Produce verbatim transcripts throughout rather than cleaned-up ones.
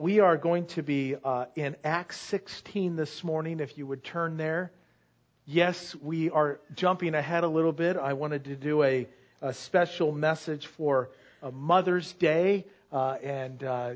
We are going to be uh, in Acts sixteen this morning, if you would turn there. Yes, we are jumping ahead a little bit. I wanted to do a, a special message for uh, Mother's Day uh, and uh,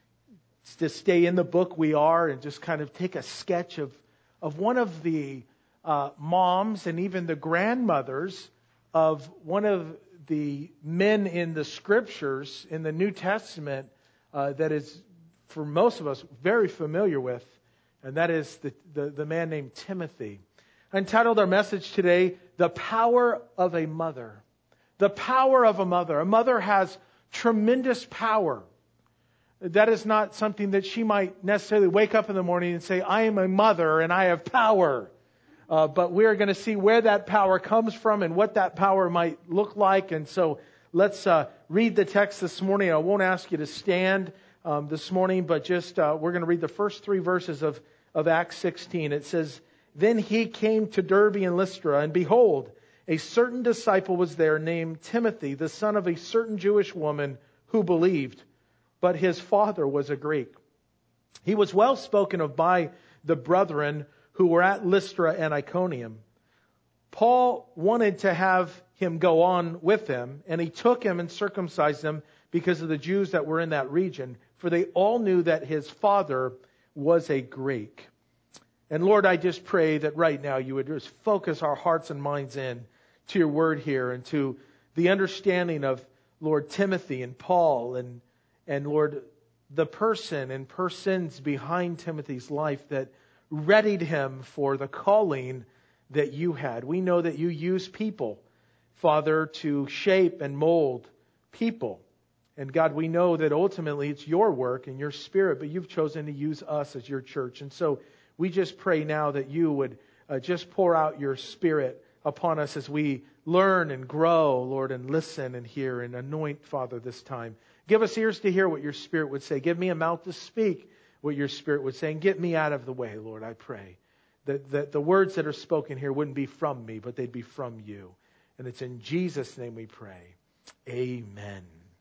to stay in the book we are and just kind of take a sketch of, of one of the uh, moms and even the grandmothers of one of the men in the Scriptures in the New Testament uh, that is, for most of us, very familiar with, and that is the, the, the man named Timothy. I entitled our message today, The Power of a Mother. The power of a mother. A mother has tremendous power. That is not something that she might necessarily wake up in the morning and say, I am a mother and I have power. Uh, but we're going to see where that power comes from and what that power might look like. And so let's uh, read the text this morning. I won't ask you to stand Um, this morning, but just uh, we're going to read the first three verses of, of Acts sixteen. It says, Then he came to Derbe and Lystra, and behold, a certain disciple was there named Timothy, the son of a certain Jewish woman who believed, but his father was a Greek. He was well spoken of by the brethren who were at Lystra and Iconium. Paul wanted to have him go on with him, and he took him and circumcised him because of the Jews that were in that region, for they all knew that his father was a Greek. And Lord, I just pray that right now you would just focus our hearts and minds in to your word here and to the understanding of, Lord, Timothy and Paul and, and Lord, the person and persons behind Timothy's life that readied him for the calling that you had. We know that you use people, Father, to shape and mold people. And God, we know that ultimately it's your work and your Spirit, but you've chosen to use us as your church. And so we just pray now that you would uh, just pour out your Spirit upon us as we learn and grow, Lord, and listen and hear and anoint, Father, this time. Give us ears to hear what your Spirit would say. Give me a mouth to speak what your Spirit would say. And get me out of the way, Lord, I pray. That, that the words that are spoken here wouldn't be from me, but they'd be from you. And it's in Jesus' name we pray. Amen.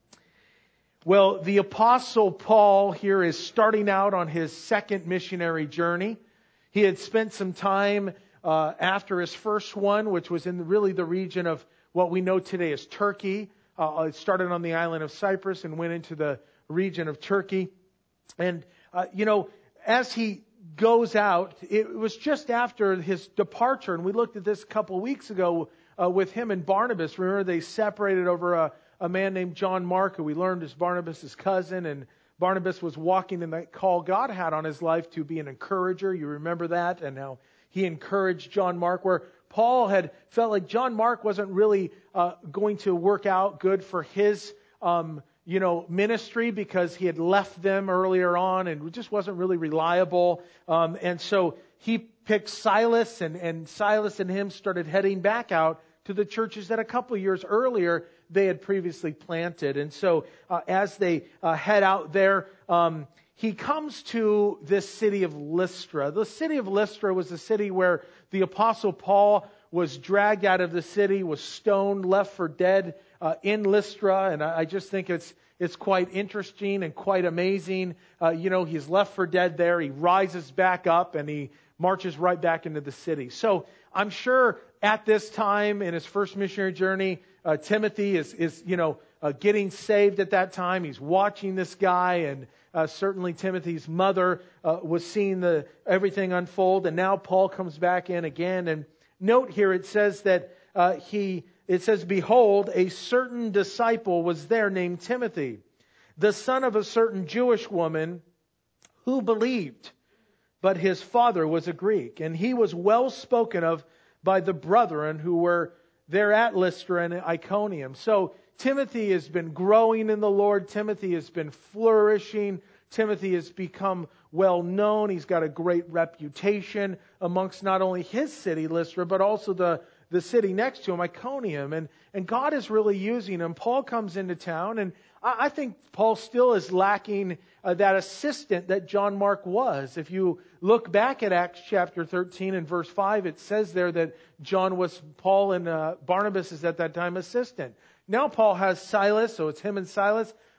Well, the Apostle Paul here is starting out on his second missionary journey. He had spent some time uh, after his first one, which was in the, really the region of what we know today as Turkey. Uh, it started on the island of Cyprus and went into the region of Turkey. And, uh, you know, as he goes out, it was just after his departure, and we looked at this a couple of weeks ago uh, with him and Barnabas. Remember, they separated over a A man named John Mark, who we learned is Barnabas' cousin, and Barnabas was walking in that call God had on his life to be an encourager. You remember that? And how he encouraged John Mark, where Paul had felt like John Mark wasn't really uh, going to work out good for his, um, you know, ministry because he had left them earlier on and just wasn't really reliable. Um, and so he picked Silas, and, and Silas and him started heading back out to the churches that a couple of years earlier they had previously planted. And so uh, as they uh, head out there, um, he comes to this city of Lystra. The city of Lystra was the city where the Apostle Paul was dragged out of the city, was stoned, left for dead uh, in Lystra. And I, I just think it's it's quite interesting and quite amazing. Uh, you know, he's left for dead there. He rises back up and he marches right back into the city. So I'm sure at this time in his first missionary journey, uh, Timothy is, is you know, uh, getting saved at that time. He's watching this guy, and uh, certainly Timothy's mother uh, was seeing the everything unfold. And now Paul comes back in again. And note here it says that uh, he, it says, Behold, a certain disciple was there named Timothy, the son of a certain Jewish woman who believed, but his father was a Greek, and he was well spoken of by the brethren who were there at Lystra and Iconium. So Timothy has been growing in the Lord. Timothy has been flourishing. Timothy has become well known. He's got a great reputation amongst not only his city, Lystra, but also the, the city next to him, Iconium. And, and God is really using him. Paul comes into town, and I, I think Paul still is lacking Uh, that assistant that John Mark was. If you look back at Acts chapter thirteen and verse five, it says there that John was Paul and uh, Barnabas is at that time assistant. Now Paul has Silas, so it's him and Silas.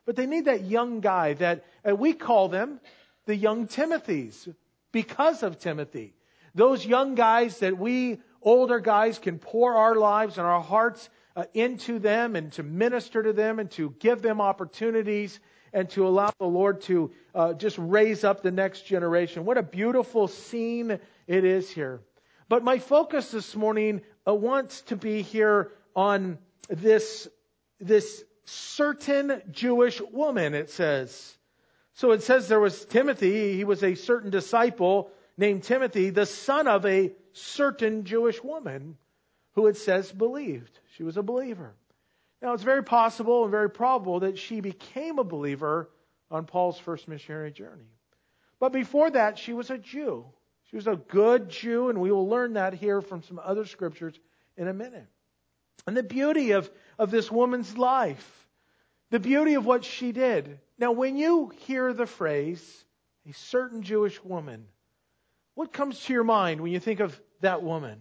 But they need that young guy that uh, we call them the young Timothys because of Timothy. Those young guys that we older guys can pour our lives and our hearts uh, into them and to minister to them and to give them opportunities and to allow the Lord to uh, just raise up the next generation. What a beautiful scene it is here. But my focus this morning uh, wants to be here on this, this certain Jewish woman, it says. So it says there was Timothy. He was a certain disciple named Timothy, the son of a certain Jewish woman who it says believed. She was a believer. Now it's very possible and very probable that she became a believer on Paul's first missionary journey. But before that, she was a Jew. She was a good Jew, and we will learn that here from some other scriptures in a minute. And the beauty of, of this woman's life, the beauty of what she did. Now, when you hear the phrase, a certain Jewish woman, what comes to your mind when you think of that woman?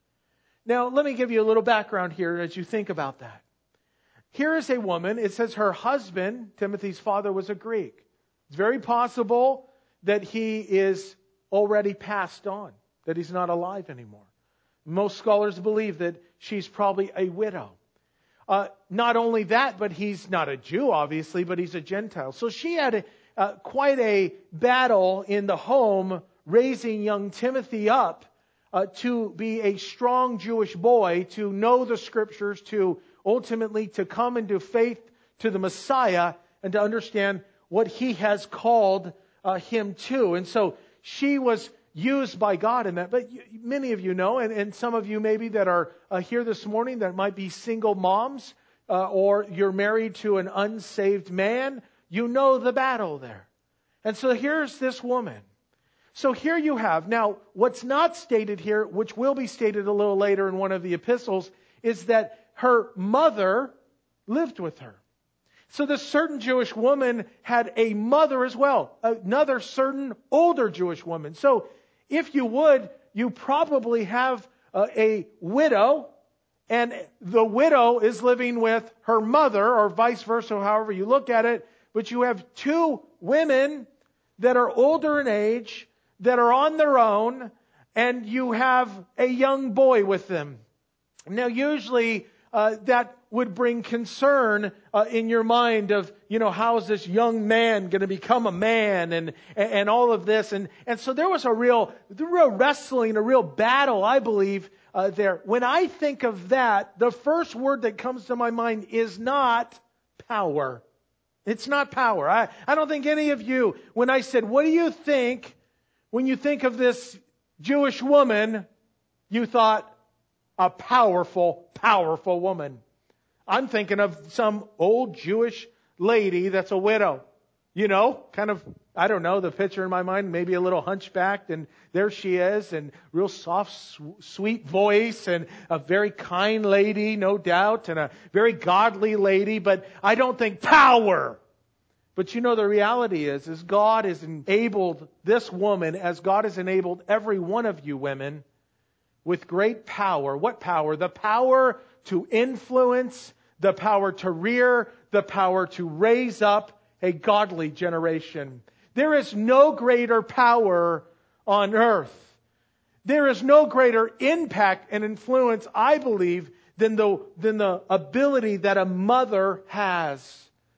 Now, let me give you a little background here as you think about that. Here is a woman, it says her husband, Timothy's father, was a Greek. It's very possible that he is already passed on, that he's not alive anymore. Most scholars believe that she's probably a widow. Uh, not only that, but he's not a Jew, obviously, but he's a Gentile. So she had a, uh, quite a battle in the home raising young Timothy up uh, to be a strong Jewish boy, to know the Scriptures, to ultimately to come into faith to the Messiah and to understand what He has called uh, him to. And so she was used by God in that. But many of you know, and, and some of you maybe that are uh, here this morning that might be single moms, uh, or you're married to an unsaved man, you know the battle there. And so here's this woman. So here you have, now what's not stated here, which will be stated a little later in one of the epistles, is that her mother lived with her. So this certain Jewish woman had a mother as well, another certain older Jewish woman. So if you would, you probably have uh, a widow, and the widow is living with her mother, or vice versa, however you look at it. But you have two women that are older in age, that are on their own, and you have a young boy with them. Now, usually uh, that would bring concern uh, in your mind of, you know, how is this young man going to become a man, and and all of this. And, and so there was a real, a real wrestling, a real battle, I believe, uh, there. When I think of that, the first word that comes to my mind is not power. It's not power. I, I don't think any of you, when I said, what do you think when you think of this Jewish woman, you thought a powerful, powerful woman. I'm thinking of some old Jewish lady that's a widow. You know, kind of, I don't know, the picture in my mind, maybe a little hunchbacked, and there she is, and real soft, sweet voice, and a very kind lady, no doubt, and a very godly lady, but I don't think power. But you know, the reality is, is God has enabled this woman, as God has enabled every one of you women, with great power. What power? The power to influence, the power to rear, the power to raise up a godly generation. There is no greater power on earth. There is no greater impact and influence, I believe, than the, than the ability that a mother has.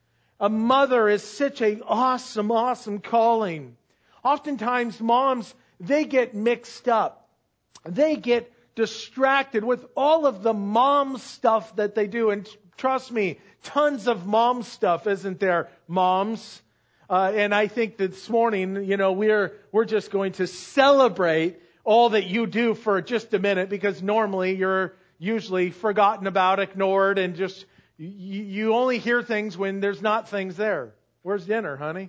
A mother is such an awesome, awesome calling. Oftentimes, moms, they get mixed up. They get distracted with all of the mom stuff that they do. And trust me, tons of mom stuff, isn't there, moms? Uh, and I think that this morning, you know, we're we're just going to celebrate all that you do for just a minute, because normally you're usually forgotten about, ignored, and just you, you only hear things when there's not things there. Where's dinner, honey?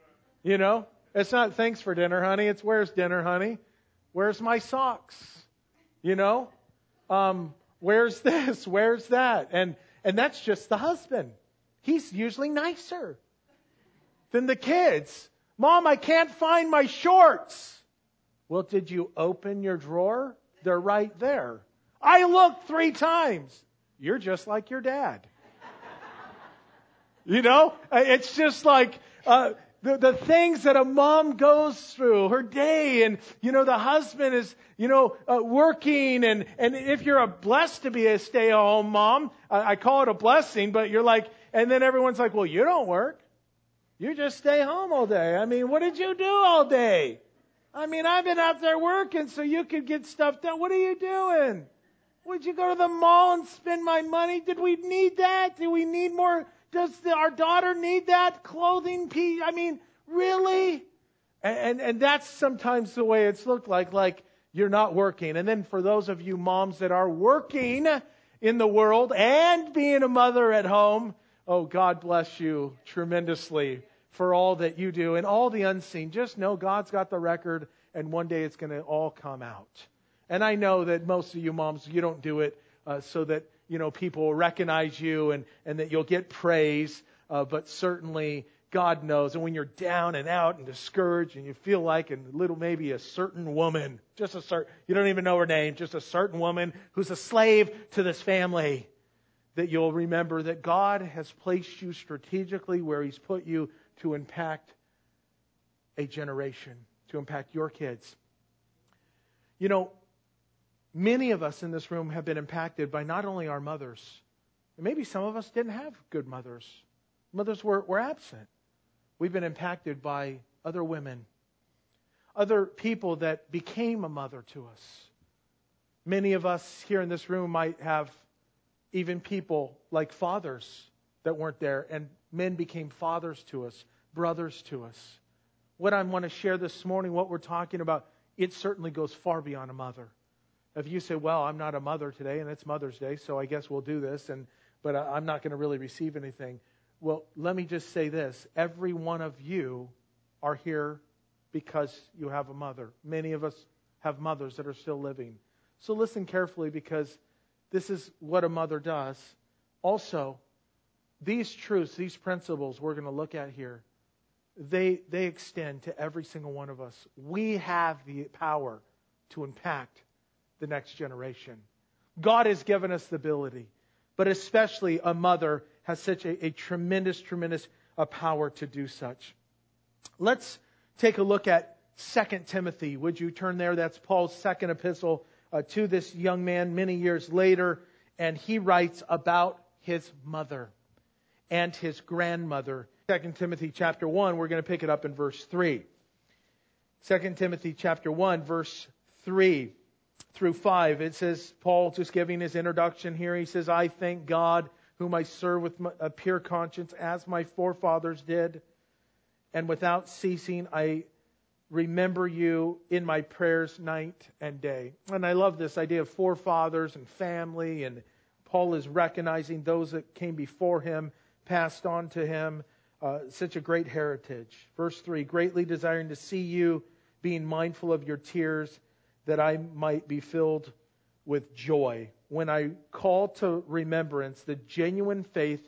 You know, it's not thanks for dinner, honey. It's where's dinner, honey? Where's my socks? You know, um, where's this? Where's that? And and that's just the husband. He's usually nicer than the kids. Mom, I can't find my shorts. Well, did you open your drawer? They're right there. I looked three times. You're just like your dad. You know, it's just like uh, the the things that a mom goes through her day, and you know the husband is you know uh, working, and and if you're a blessed to be a stay-at-home mom, I, I call it a blessing, but you're like, and then everyone's like, well, you don't work, you just stay home all day. I mean, what did you do all day? I mean, I've been out there working so you could get stuff done. What are you doing? Would you go to the mall and spend my money? Did we need that? Do we need more? Does the, our daughter need that clothing piece? I mean, really? And, and and that's sometimes the way it's looked like, like you're not working. And then for those of you moms that are working in the world and being a mother at home, oh, God bless you tremendously for all that you do and all the unseen. Just know God's got the record, and one day it's going to all come out. And I know that most of you moms, you don't do it uh, so that, you know, people will recognize you and, and that you'll get praise. Uh, but certainly God knows. And when you're down and out and discouraged and you feel like a little, maybe a certain woman, just a certain, you don't even know her name, just a certain woman who's a slave to this family, that you'll remember that God has placed you strategically where He's put you to impact a generation, to impact your kids. You know, many of us in this room have been impacted by not only our mothers, and maybe some of us didn't have good mothers. Mothers were, were absent. We've been impacted by other women, other people that became a mother to us. Many of us here in this room might have even people like fathers that weren't there, and men became fathers to us, brothers to us. What I want to share this morning, what we're talking about, it certainly goes far beyond a mother. If you say, well, I'm not a mother today, and it's Mother's Day, so I guess we'll do this, and but I'm not going to really receive anything. Well, let me just say this. Every one of you are here because you have a mother. Many of us have mothers that are still living. So listen carefully, because this is what a mother does. Also, these truths, these principles we're going to look at here, they they extend to every single one of us. We have the power to impact the next generation. God has given us the ability, but especially a mother has such a, a tremendous, tremendous uh, power to do such. Let's take a look at Second Timothy. Would you turn there? That's Paul's second epistle uh, to this young man many years later, and he writes about his mother and his grandmother. Second Timothy chapter one, we're going to pick it up in verse three. Second Timothy chapter one, verse three through five. It says, Paul just giving his introduction here. He says, I thank God, whom I serve with a pure conscience, as my forefathers did. And without ceasing, I remember you in my prayers night and day. And I love this idea of forefathers and family. And Paul is recognizing those that came before him, passed on to him. Uh, such a great heritage. Verse three, greatly desiring to see you, being mindful of your tears, that I might be filled with joy when I call to remembrance the genuine faith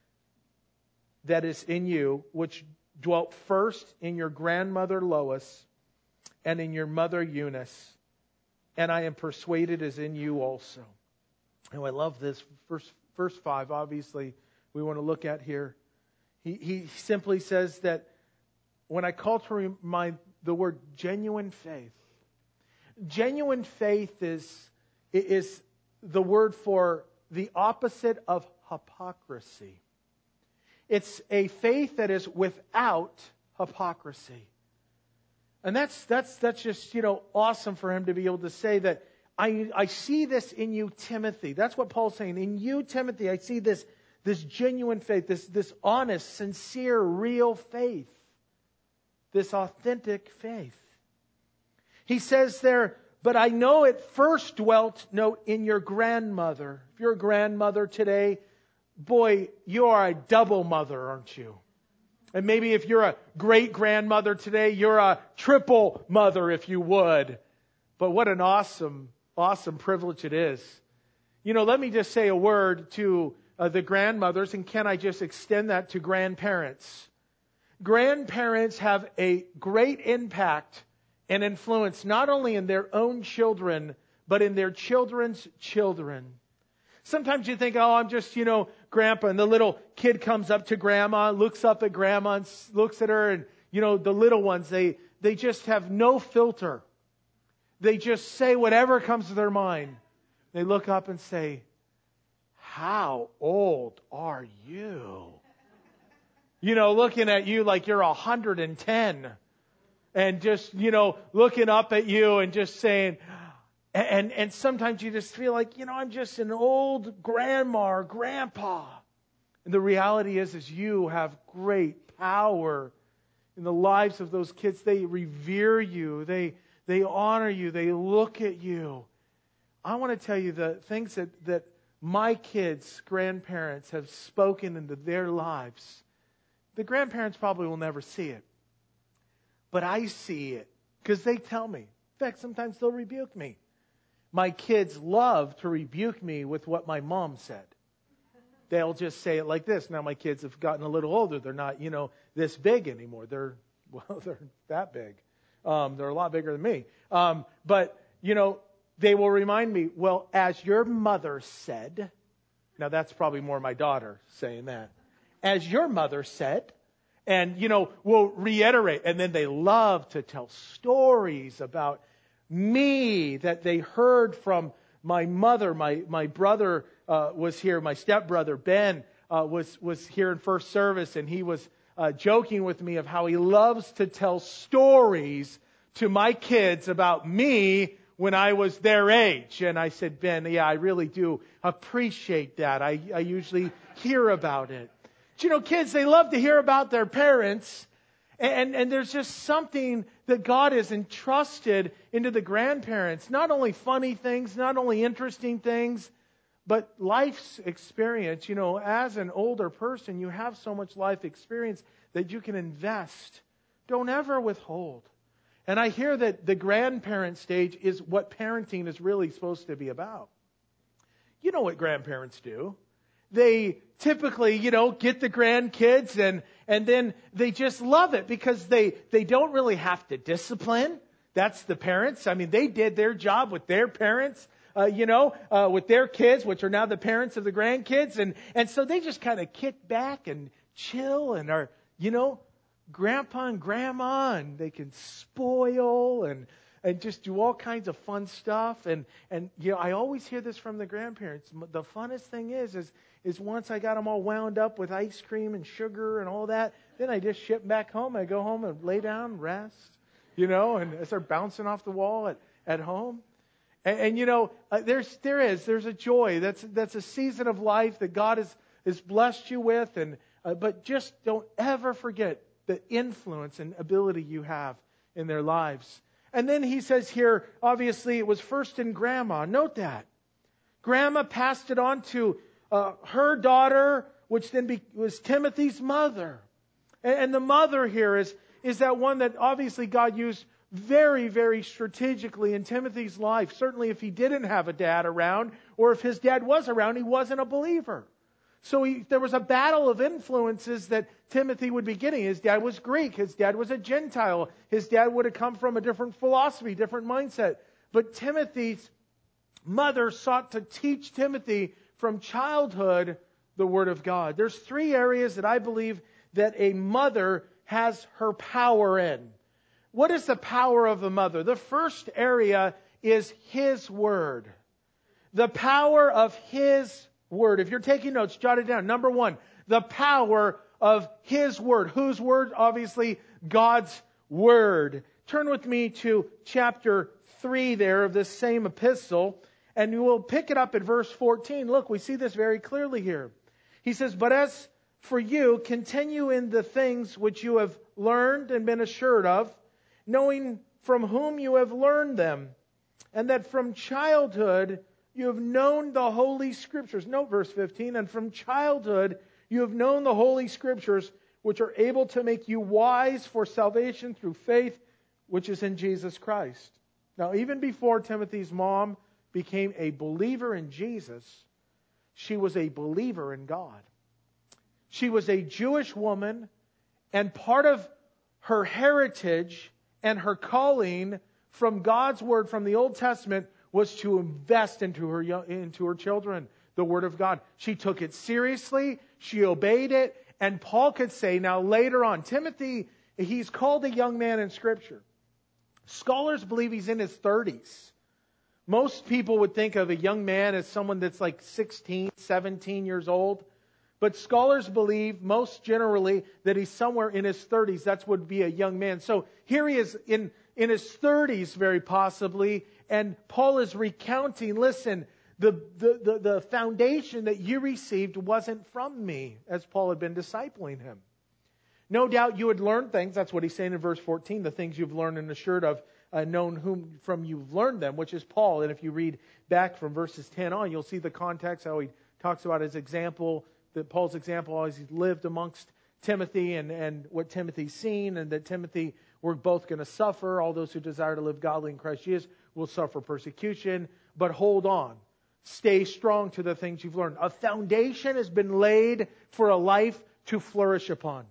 that is in you, which dwelt first in your grandmother Lois and in your mother Eunice, and I am persuaded is in you also. And I love this. Verse, verse five, obviously, we want to look at here. He, he simply says that when I call to remind the word genuine faith, genuine faith is, is the word for the opposite of hypocrisy. It's a faith that is without hypocrisy. And that's that's that's just, you know, awesome for him to be able to say that I I see this in you, Timothy. That's what Paul's saying. In you, Timothy, I see this this genuine faith, this this honest, sincere, real faith. This authentic faith. He says there, but I know it first dwelt, note, in your grandmother. If you're a grandmother today, boy, you are a double mother, aren't you? And maybe if you're a great-grandmother today, you're a triple mother, if you would. But what an awesome, awesome privilege it is. You know, let me just say a word to uh, the grandmothers, and can I just extend that to grandparents? Grandparents have a great impact and influence not only in their own children, but in their children's children. Sometimes you think, oh, I'm just, you know, grandpa. And the little kid comes up to grandma, looks up at grandma, and looks at her. And, you know, the little ones, they, they just have no filter. They just say whatever comes to their mind. They look up and say, how old are you? You know, looking at you like you're one hundred ten. And just, you know, looking up at you and just saying, and, and sometimes you just feel like, you know, I'm just an old grandma or grandpa. And the reality is, is you have great power in the lives of those kids. They revere you. They, they honor you. They look at you. I want to tell you the things that, that my kids' grandparents have spoken into their lives. The grandparents probably will never see it. But I see it because they tell me. In fact, sometimes they'll rebuke me. My kids love to rebuke me with what my mom said. They'll just say it like this. Now my kids have gotten a little older. They're not, you know, this big anymore. They're, well, they're that big. Um, they're a lot bigger than me. Um, but, you know, they will remind me, well, as your mother said. Now that's probably more my daughter saying that. As your mother said. And, you know, we'll reiterate. And then they love to tell stories about me that they heard from my mother. My my brother uh, was here. My stepbrother, Ben, uh, was, was here in first service. And he was uh, joking with me of how he loves to tell stories to my kids about me when I was their age. And I said, Ben, yeah, I really do appreciate that. I, I usually hear about it. But, you know, kids, they love to hear about their parents. And, and there's just something that God has entrusted into the grandparents. Not only funny things, not only interesting things, but life's experience. You know, as an older person, you have so much life experience that you can invest. Don't ever withhold. And I hear that the grandparent stage is what parenting is really supposed to be about. You know what grandparents do. They typically, you know, get the grandkids and, and then they just love it because they, they don't really have to discipline. That's the parents. I mean, they did their job with their parents, uh, you know, uh, with their kids, which are now the parents of the grandkids. And, and so they just kind of kick back and chill and are, you know, grandpa and grandma, and they can spoil and and just do all kinds of fun stuff. And, and you know, I always hear this from the grandparents. The funnest thing is, is, is once I got them all wound up with ice cream and sugar and all that, then I just ship back home. I go home and lay down, rest, you know, and I start bouncing off the wall at, at home. And, and you know, uh, there's, there is, there's a joy. That's, that's a season of life that God has, has blessed you with. And, uh, but just don't ever forget the influence and ability you have in their lives. And then he says here, obviously it was first in grandma. Note that. Grandma passed it on to uh, her daughter, which then be, was Timothy's mother. And, and the mother here is, is that one that obviously God used very, very strategically in Timothy's life. Certainly if he didn't have a dad around, or if his dad was around, he wasn't a believer. So he, there was a battle of influences that Timothy would be getting. His dad was Greek. His dad was a Gentile. His dad would have come from a different philosophy, different mindset. But Timothy's mother sought to teach Timothy from childhood the Word of God. There's three areas that I believe that a mother has her power in. What is the power of the mother? The first area is His Word. The power of His Word. If you're taking notes, jot it down. Number one, the power of His Word. Whose Word? Obviously, God's Word. Turn with me to chapter three there of this same epistle, and you will pick it up at verse fourteen. Look, we see this very clearly here. He says, "But as for you, continue in the things which you have learned and been assured of, knowing from whom you have learned them, and that from childhood you have known the Holy Scriptures." Note verse fifteen. "And from childhood you have known the Holy Scriptures, which are able to make you wise for salvation through faith, which is in Jesus Christ." Now, even before Timothy's mom became a believer in Jesus, she was a believer in God. She was a Jewish woman, and part of her heritage and her calling from God's Word, from the Old Testament, was to invest into her into her children, the Word of God. She took it seriously. She obeyed it. And Paul could say, now later on, Timothy, he's called a young man in Scripture. Scholars believe he's in his thirties. Most people would think of a young man as someone that's like sixteen, seventeen years old. But scholars believe, most generally, that he's somewhere in his thirties. That's would be a young man. So here he is in, in his thirties, very possibly. And Paul is recounting, listen, the, the, the, the foundation that you received wasn't from me, as Paul had been discipling him. No doubt you had learned things. That's what he's saying in verse fourteen. The things you've learned and assured of, uh, known whom from you've learned them, which is Paul. And if you read back from verses ten on, you'll see the context, how he talks about his example, that Paul's example as he lived amongst Timothy and, and what Timothy's seen, and that Timothy, we're both going to suffer. All those who desire to live godly in Christ Jesus will suffer persecution. But hold on. Stay strong to the things you've learned. A foundation has been laid for a life to flourish upon.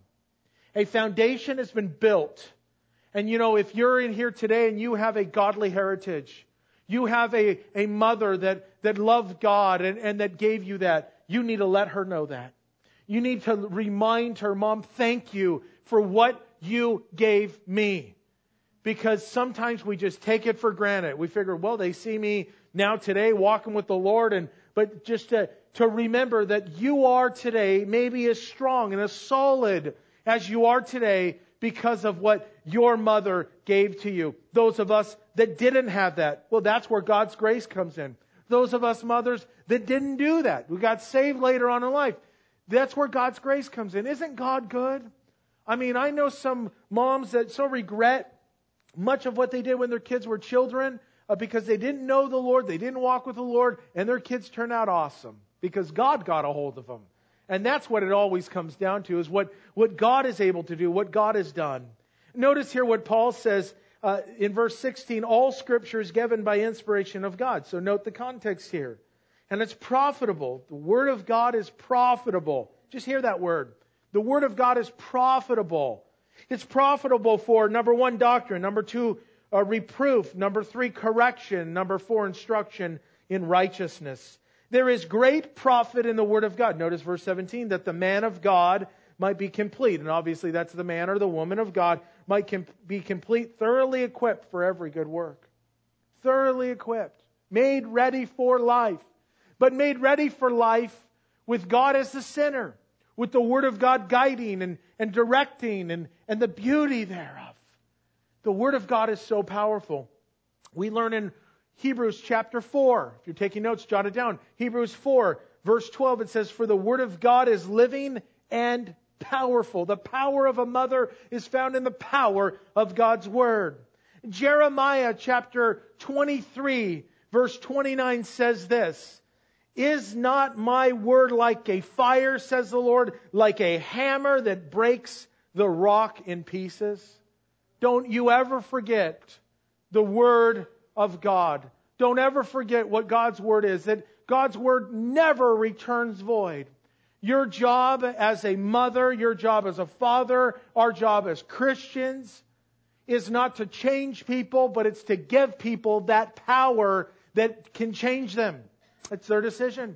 A foundation has been built. And you know, if you're in here today and you have a godly heritage, you have a, a mother that, that loved God and, and that gave you that, you need to let her know that. You need to remind her, Mom, thank you for what you gave me. Because sometimes we just take it for granted. We figure, well, they see me now today walking with the Lord. and But just to, to remember that you are today maybe as strong and as solid as you are today because of what your mother gave to you. Those of us that didn't have that, well, that's where God's grace comes in. Those of us mothers that didn't do that, we got saved later on in life, that's where God's grace comes in. Isn't God good? I mean, I know some moms that so regret much of what they did when their kids were children uh, because they didn't know the Lord, they didn't walk with the Lord, and their kids turned out awesome because God got a hold of them. And that's what it always comes down to, is what, what God is able to do, what God has done. Notice here what Paul says uh, in verse sixteen, all Scripture is given by inspiration of God. So note the context here. And it's profitable. The Word of God is profitable. Just hear that word. The Word of God is profitable. It's profitable for, number one, doctrine. Number two, uh, reproof. Number three, correction. Number four, instruction in righteousness. There is great profit in the Word of God. Notice verse seventeen, that the man of God might be complete. And obviously that's the man or the woman of God might com- be complete, thoroughly equipped for every good work. Thoroughly equipped. Made ready for life. But made ready for life with God as the center. With the Word of God guiding and, and directing and, and the beauty thereof. The Word of God is so powerful. We learn in Hebrews chapter four. If you're taking notes, jot it down. Hebrews four, verse twelve, it says, for the Word of God is living and powerful. The power of a mother is found in the power of God's Word. Jeremiah chapter twenty-three, verse twenty-nine says this, is not my word like a fire, says the Lord, like a hammer that breaks the rock in pieces? Don't you ever forget the Word of God. Don't ever forget what God's Word is. That God's Word never returns void. Your job as a mother, your job as a father, our job as Christians is not to change people, but it's to give people that power that can change them. It's their decision.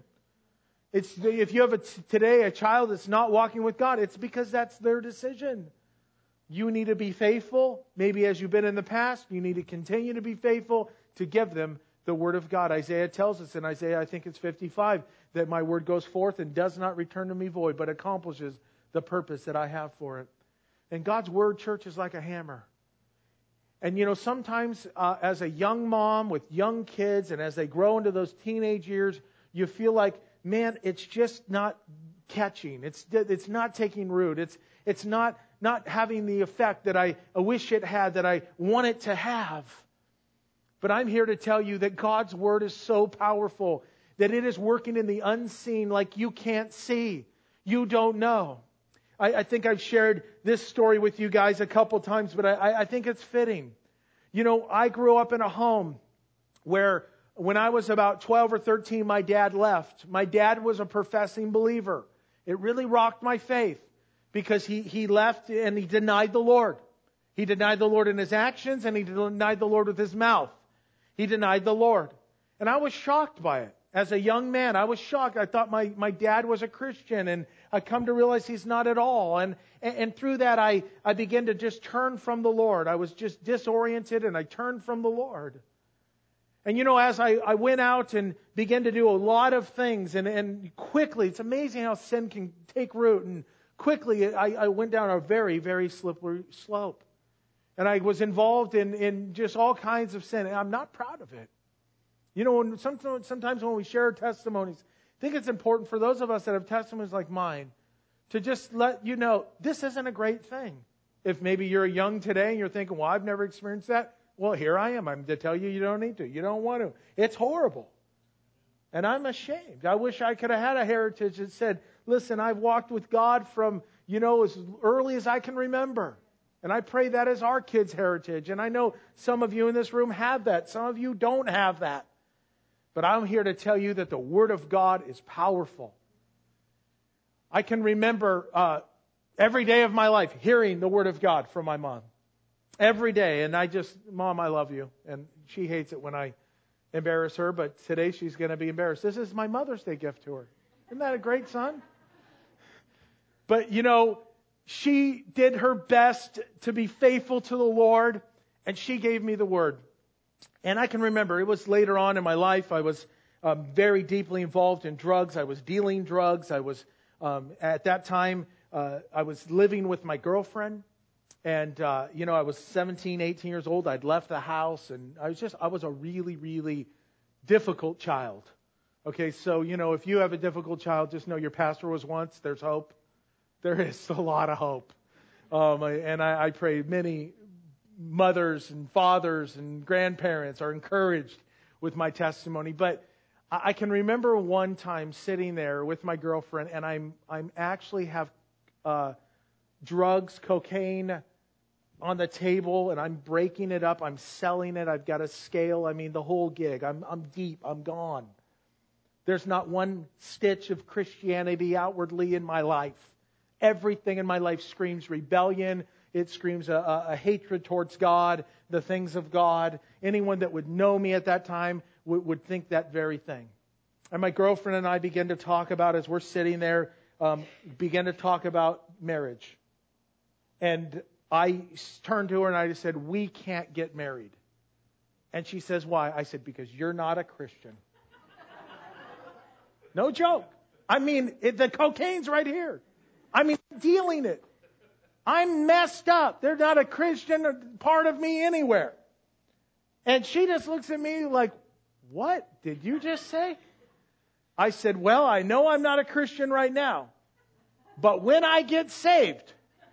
It's if you have a, today a child that's not walking with God, it's because that's their decision. You need to be faithful. Maybe as you've been in the past, you need to continue to be faithful to give them the Word of God. Isaiah tells us in Isaiah, I think it's fifty-five, that my Word goes forth and does not return to me void, but accomplishes the purpose that I have for it. And God's Word, church, is like a hammer. And you know, sometimes uh, as a young mom with young kids, and as they grow into those teenage years, you feel like, man, it's just not catching. It's it's not taking root. It's it's not not having the effect that I, I wish it had, that I want it to have. But I'm here to tell you that God's Word is so powerful that it is working in the unseen like you can't see. You don't know. I, I think I've shared this story with you guys a couple times, but I, I think it's fitting. You know, I grew up in a home where when I was about twelve or thirteen, my dad left. My dad was a professing believer. It really rocked my faith because he, he left and he denied the Lord. He denied the Lord in his actions and he denied the Lord with his mouth. He denied the Lord. And I was shocked by it. As a young man, I was shocked. I thought my, my dad was a Christian, and I come to realize he's not at all. And, and, and through that, I, I began to just turn from the Lord. I was just disoriented, and I turned from the Lord. And you know, as I, I went out and began to do a lot of things, and, and quickly, it's amazing how sin can take root, and quickly I, I went down a very, very slippery slope. And I was involved in, in just all kinds of sin, and I'm not proud of it. You know, when sometimes, sometimes when we share testimonies, I think it's important for those of us that have testimonies like mine to just let you know, this isn't a great thing. If maybe you're young today and you're thinking, well, I've never experienced that. Well, here I am. I'm to tell you, you don't need to. You don't want to. It's horrible. And I'm ashamed. I wish I could have had a heritage that said, listen, I've walked with God from, you know, as early as I can remember. And I pray that is our kids' heritage. And I know some of you in this room have that. Some of you don't have that. But I'm here to tell you that the Word of God is powerful. I can remember uh, every day of my life hearing the Word of God from my mom. Every day. And I just, Mom, I love you. And she hates it when I embarrass her, but today she's going to be embarrassed. This is my Mother's Day gift to her. Isn't that a great son? But, you know, she did her best to be faithful to the Lord, and she gave me the Word. And I can remember, it was later on in my life, I was um, very deeply involved in drugs. I was dealing drugs. I was, um, at that time, uh, I was living with my girlfriend. And, uh, you know, I was seventeen, eighteen years old. I'd left the house, and I was just, I was a really, really difficult child. Okay, so, you know, if you have a difficult child, just know your pastor was once. There's hope. There is a lot of hope. Um, and I, I pray many mothers and fathers and grandparents are encouraged with my testimony. But I can remember one time sitting there with my girlfriend, and I'm I'm actually have uh, drugs, cocaine on the table, and I'm breaking it up. I'm selling it. I've got a scale. I mean, the whole gig. I'm I'm deep. I'm gone. There's not one stitch of Christianity outwardly in my life. Everything in my life screams rebellion. It screams a, a, a hatred towards God, the things of God. Anyone that would know me at that time would, would think that very thing. And my girlfriend and I began to talk about, as we're sitting there, um, began to talk about marriage. And I turned to her and I just said, we can't get married. And she says, why? I said, because you're not a Christian. No joke. I mean, it, the cocaine's right here. I mean, I'm dealing it. I'm messed up. There's not a Christian part of me anywhere. And she just looks at me like, what did you just say? I said, well, I know I'm not a Christian right now. But when I get saved,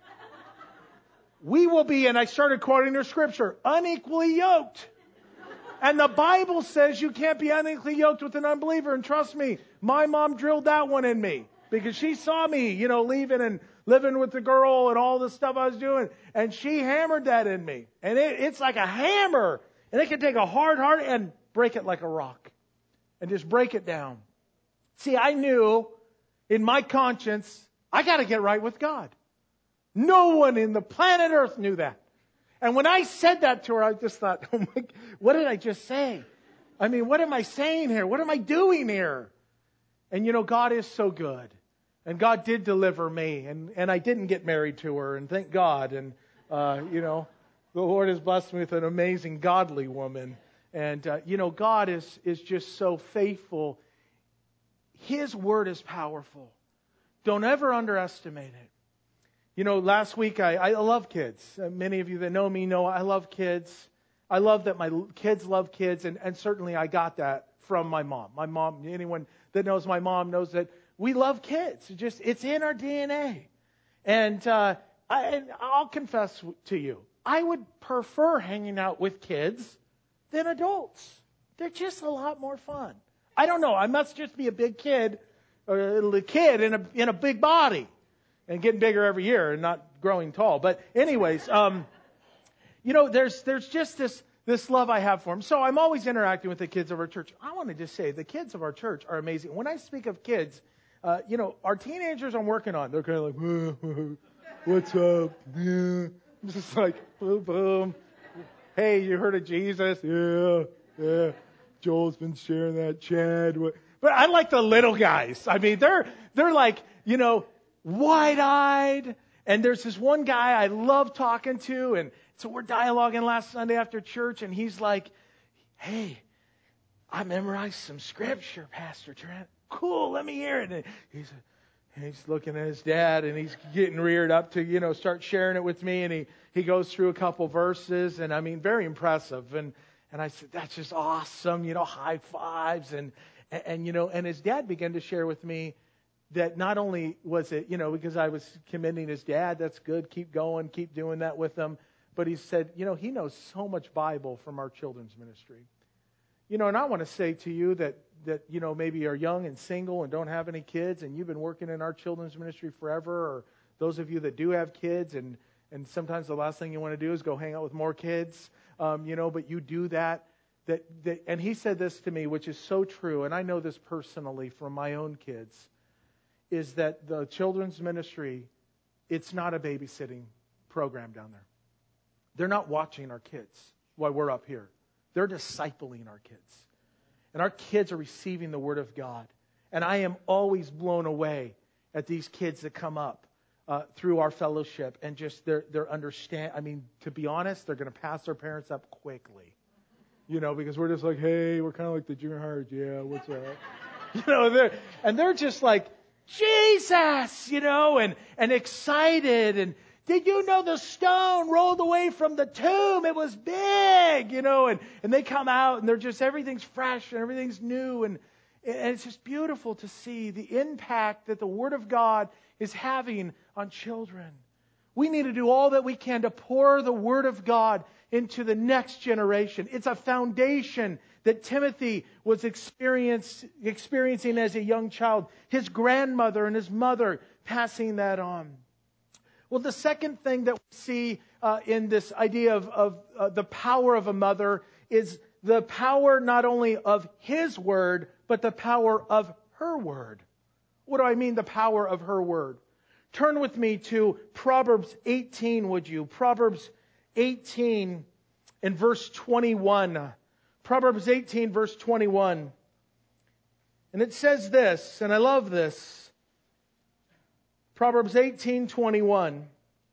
we will be, and I started quoting her scripture, unequally yoked. And the Bible says you can't be unequally yoked with an unbeliever. And trust me, my mom drilled that one in me. Because she saw me, you know, leaving and living with the girl and all the stuff I was doing. And she hammered that in me. And it, it's like a hammer. And it can take a hard heart and break it like a rock. And just break it down. See, I knew in my conscience, I got to get right with God. No one in the planet Earth knew that. And when I said that to her, I just thought, oh my, what did I just say? I mean, what am I saying here? What am I doing here? And you know, God is so good. And God did deliver me, and, and I didn't get married to her, and thank God. And, uh, you know, the Lord has blessed me with an amazing, godly woman. And, uh, you know, God is, is just so faithful. His word is powerful. Don't ever underestimate it. You know, last week, I, I love kids. Uh, many of you that know me know I love kids. I love that my kids love kids, and, and certainly I got that from my mom. My mom, anyone that knows my mom knows that we love kids. It just it's in our D N A. And, uh, I, and I'll confess to you, I would prefer hanging out with kids than adults. They're just a lot more fun. I don't know. I must just be a big kid, or a kid in a in a big body, and getting bigger every year and not growing tall. But anyways, um, you know, there's there's just this this love I have for them. So I'm always interacting with the kids of our church. I want to just say the kids of our church are amazing. When I speak of kids, Uh, you know, our teenagers I'm working on, they're kind of like, what's up? Yeah. Just like, boom, boom. Hey, you heard of Jesus? Yeah, yeah. Joel's been sharing that, Chad. But I like the little guys. I mean, they're, they're like, you know, wide-eyed. And there's this one guy I love talking to. And so we're dialoguing last Sunday after church. And he's like, hey, I memorized some scripture, Pastor Trent. Cool, let me hear it. And he's, he's looking at his dad and he's getting reared up to, you know, start sharing it with me. And he, he goes through a couple verses. And I mean, very impressive. And, and I said, that's just awesome. You know, high fives. And, and, and, you know, and his dad began to share with me that not only was it, you know, because I was commending his dad, that's good, keep going, keep doing that with him. But he said, you know, he knows so much Bible from our children's ministry. You know, and I want to say to you that, that, you know, maybe you're young and single and don't have any kids and you've been working in our children's ministry forever, or those of you that do have kids and, and sometimes the last thing you want to do is go hang out with more kids, um, you know, but you do that, that, that. And he said this to me, which is so true, and I know this personally from my own kids, is that the children's ministry, it's not a babysitting program down there. They're not watching our kids while we're up here. They're discipling our kids. And our kids are receiving the Word of God. And I am always blown away at these kids that come up uh, through our fellowship and just their, their understand. I mean, to be honest, they're going to pass their parents up quickly. You know, because we're just like, hey, we're kind of like the junior hires. Yeah, what's up? You know, they're, and they're just like, Jesus, you know, and, and excited. And did you know the stone rolled away from the tomb? It was big, you know, and, and they come out and they're just, everything's fresh and everything's new. And, and it's just beautiful to see the impact that the Word of God is having on children. We need to do all that we can to pour the Word of God into the next generation. It's a foundation that Timothy was experience, experiencing as a young child. His grandmother and his mother passing that on. Well, the second thing that we see uh, in this idea of, of uh, the power of a mother is the power not only of His Word, but the power of her Word. What do I mean, the power of her Word? Turn with me to Proverbs eighteen, would you? Proverbs eighteen and verse twenty-one. Proverbs eighteen, verse twenty-one. And it says this, and I love this. Proverbs eighteen, twenty-one.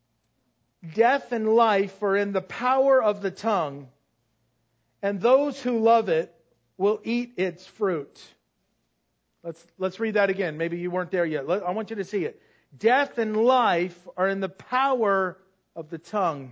Death and life are in the power of the tongue, and those who love it will eat its fruit. Let's, let's read that again. Maybe you weren't there yet. Let, I want you to see it. Death and life are in the power of the tongue,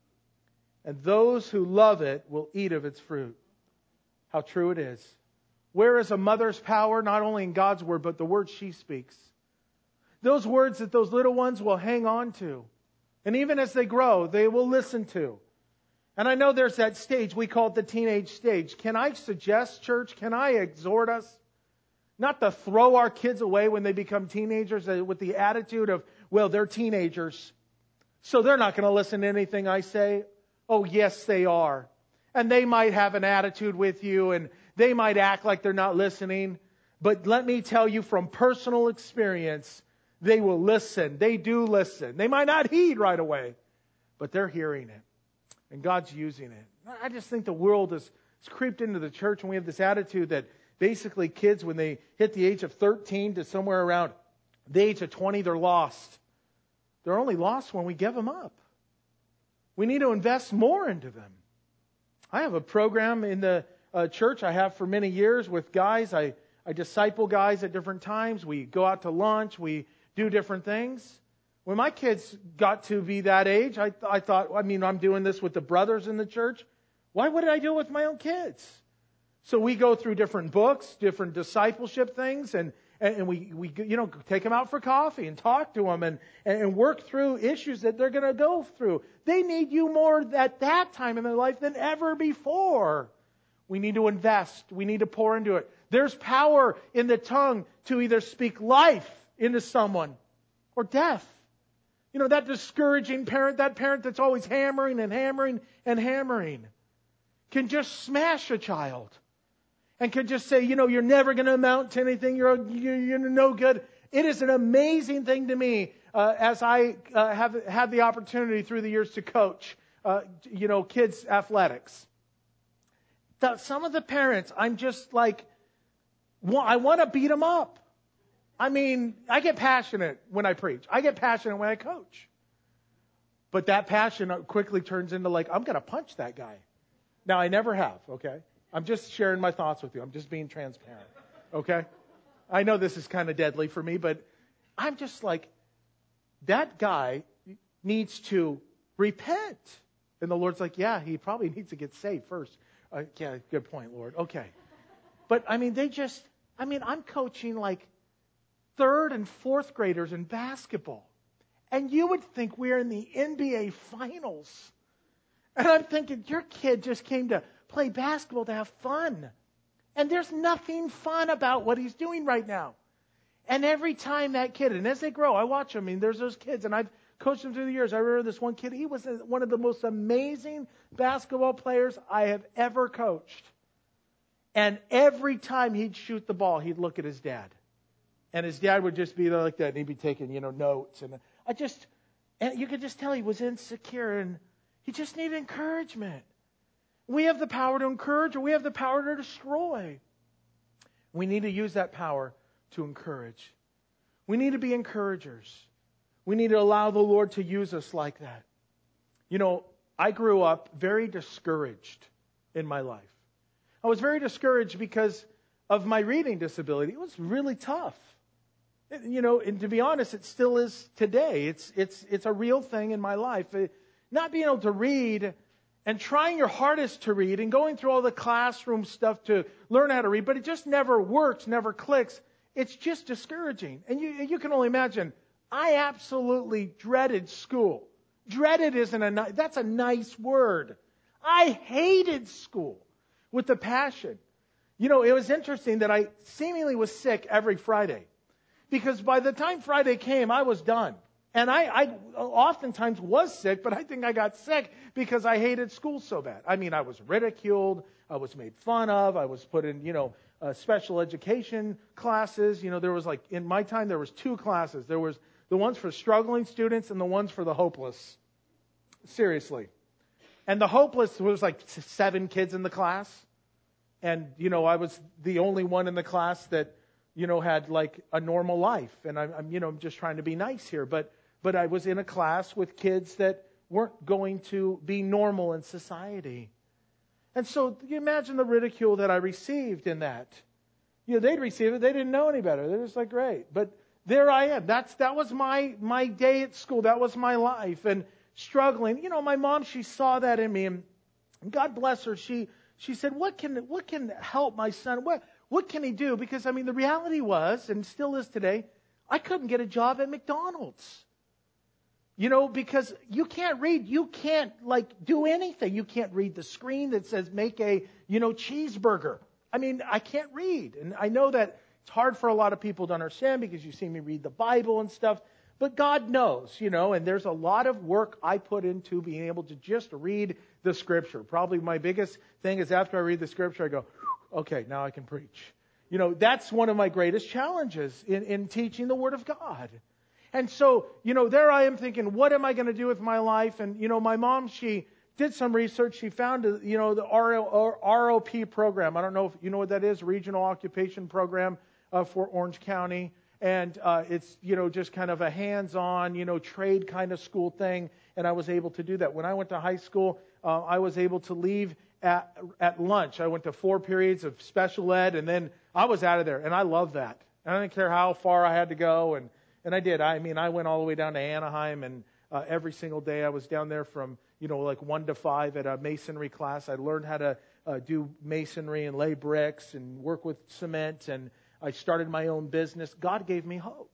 and those who love it will eat of its fruit. How true it is. Where is a mother's power? Not only in God's Word, but the words she speaks. Those words that those little ones will hang on to. And even as they grow, they will listen to. And I know there's that stage, we call it the teenage stage. Can I suggest, church, can I exhort us not to throw our kids away when they become teenagers with the attitude of, well, they're teenagers, so they're not going to listen to anything I say? Oh, yes, they are. And they might have an attitude with you, and they might act like they're not listening. But let me tell you from personal experience, they will listen. They do listen. They might not heed right away, but they're hearing it. And God's using it. I just think the world has, has creeped into the church, and we have this attitude that basically kids, when they hit the age of thirteen to somewhere around the age of twenty, they're lost. They're only lost when we give them up. We need to invest more into them. I have a program in the uh, church I have for many years with guys. I, I disciple guys at different times. We go out to lunch. We do different things. When my kids got to be that age, I, I thought, I mean, I'm doing this with the brothers in the church. Why wouldn't I do it with my own kids? So we go through different books, different discipleship things, and, and we, we you know, take them out for coffee and talk to them and, and work through issues that they're going to go through. They need you more at that time in their life than ever before. We need to invest. We need to pour into it. There's power in the tongue to either speak life into someone or death. You know, that discouraging parent, that parent that's always hammering and hammering and hammering, can just smash a child and can just say, you know, you're never going to amount to anything. You're, you're, you're no good. It is an amazing thing to me uh, as I uh, have had the opportunity through the years to coach, uh, you know, kids' athletics. The, some of the parents, I'm just like, I want to beat them up. I mean, I get passionate when I preach. I get passionate when I coach. But that passion quickly turns into like, I'm going to punch that guy. Now, I never have, okay? I'm just sharing my thoughts with you. I'm just being transparent, okay? I know this is kind of deadly for me, but I'm just like, that guy needs to repent. And the Lord's like, yeah, he probably needs to get saved first. Uh, yeah, good point, Lord. Okay. But, I mean, they just, I mean, I'm coaching like third and fourth graders in basketball. And you would think we're in the N B A finals. And I'm thinking, your kid just came to play basketball to have fun. And there's nothing fun about what he's doing right now. And every time that kid, and as they grow, I watch them. I mean, there's those kids, and I've coached them through the years. I remember this one kid, he was one of the most amazing basketball players I have ever coached. And every time he'd shoot the ball, he'd look at his dad. And his dad would just be there like that, and he'd be taking, you know, notes. And I just, and you could just tell he was insecure, and he just needed encouragement. We have the power to encourage, or we have the power to destroy. We need to use that power to encourage. We need to be encouragers. We need to allow the Lord to use us like that. You know, I grew up very discouraged in my life. I was very discouraged because of my reading disability. It was really tough. You know, and to be honest, it still is today. It's it's it's a real thing in my life. It, not being able to read and trying your hardest to read and going through all the classroom stuff to learn how to read, but it just never works, never clicks. It's just discouraging. And you you can only imagine, I absolutely dreaded school. Dreaded isn't a ni- that's a nice word. I hated school with a passion. You know, it was interesting that I seemingly was sick every Friday. Because by the time Friday came, I was done. And I, I oftentimes was sick, but I think I got sick because I hated school so bad. I mean, I was ridiculed. I was made fun of. I was put in, you know, uh, special education classes. You know, there was like, in my time, there was two classes. There was the ones for struggling students and the ones for the hopeless. Seriously. And the hopeless was like seven kids in the class. And, you know, I was the only one in the class that, you know, had like a normal life. And I'm, I'm, you know, I'm just trying to be nice here. But, but I was in a class with kids that weren't going to be normal in society. And so you imagine the ridicule that I received in that. You know, they'd receive it. They didn't know any better. They're just like, great. But there I am. That's, that was my, my day at school. That was my life. And struggling. You know, my mom, she saw that in me. And God bless her. She, she said, what can, what can help my son? What, What can he do? Because, I mean, the reality was, and still is today, I couldn't get a job at McDonald's. You know, because you can't read. You can't, like, do anything. You can't read the screen that says make a, you know, cheeseburger. I mean, I can't read. And I know that it's hard for a lot of people to understand because you see me read the Bible and stuff. But God knows, you know, and there's a lot of work I put into being able to just read the Scripture. Probably my biggest thing is after I read the Scripture, I go, okay, now I can preach. You know, that's one of my greatest challenges in, in teaching the Word of God. And so, you know, there I am thinking, what am I going to do with my life? And, you know, my mom, she did some research. She found, you know, the R O P program. I don't know if you know what that is, Regional Occupation Program uh, for Orange County. And uh, it's, you know, just kind of a hands-on, you know, trade kind of school thing. And I was able to do that. When I went to high school, uh, I was able to leave At, at lunch. I went to four periods of special ed, and then I was out of there, and I love that. I didn't care how far I had to go, and, and I did. I mean, I went all the way down to Anaheim, and uh, every single day I was down there from, you know, like one to five at a masonry class. I learned how to uh, do masonry and lay bricks and work with cement, and I started my own business. God gave me hope.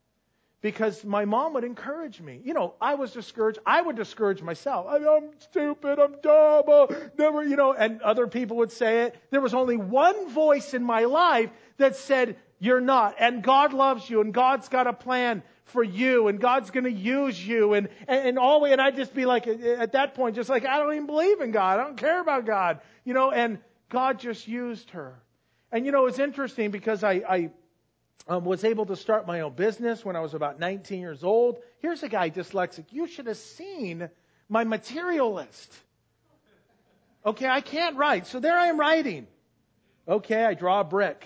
Because my mom would encourage me. You know, I was discouraged. I would discourage myself. I, I'm stupid. I'm dumb. I'll never, you know, and other people would say it. There was only one voice in my life that said, you're not. And God loves you. And God's got a plan for you. And God's going to use you. And, and, and always, and I'd just be like, at that point, just like, I don't even believe in God. I don't care about God. You know, and God just used her. And, you know, it's interesting because I, I, Um, was able to start my own business when I was about nineteen years old. Here's a guy dyslexic. You should have seen my material list. Okay, I can't write. So there I am writing. Okay, I draw a brick.